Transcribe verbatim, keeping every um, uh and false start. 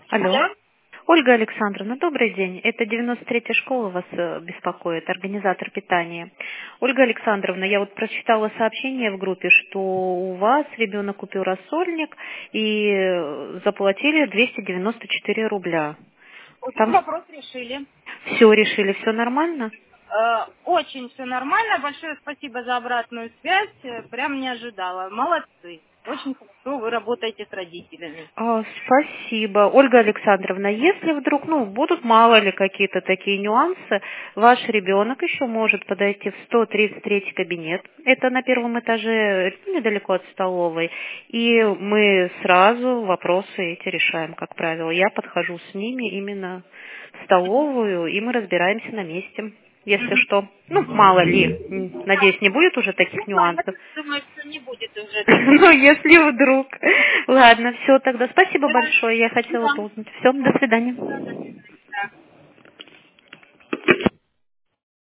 Алло. Алло. Ольга Александровна, добрый день. Это девяносто третья школа вас э, беспокоит, организатор питания. Ольга Александровна, я вот прочитала сообщение в группе, что у вас ребенок купил рассольник и э, заплатили двести девяносто четыре рубля. Очень Там вопрос решили. все решили, все нормально? Э, Очень все нормально. Большое спасибо за обратную связь. Э, Прям не ожидала. Молодцы. Очень хорошо вы работаете с родителями. А, Спасибо. Ольга Александровна, если вдруг, ну, будут мало ли какие-то такие нюансы, ваш ребенок еще может подойти в сто тридцать третий кабинет, это на первом этаже, ну, недалеко от столовой, и мы сразу вопросы эти решаем, как правило. Я подхожу с ними именно в столовую, и мы разбираемся на месте, если Мгм. что. Ну, мало ли, М, надеюсь, не будет уже таких Ну, я нюансов. думаю, что не будет уже таких. Ну, если вдруг. Ладно, все, тогда спасибо Да. большое. Я хотела Да. бы узнать. Все, до свидания. Да.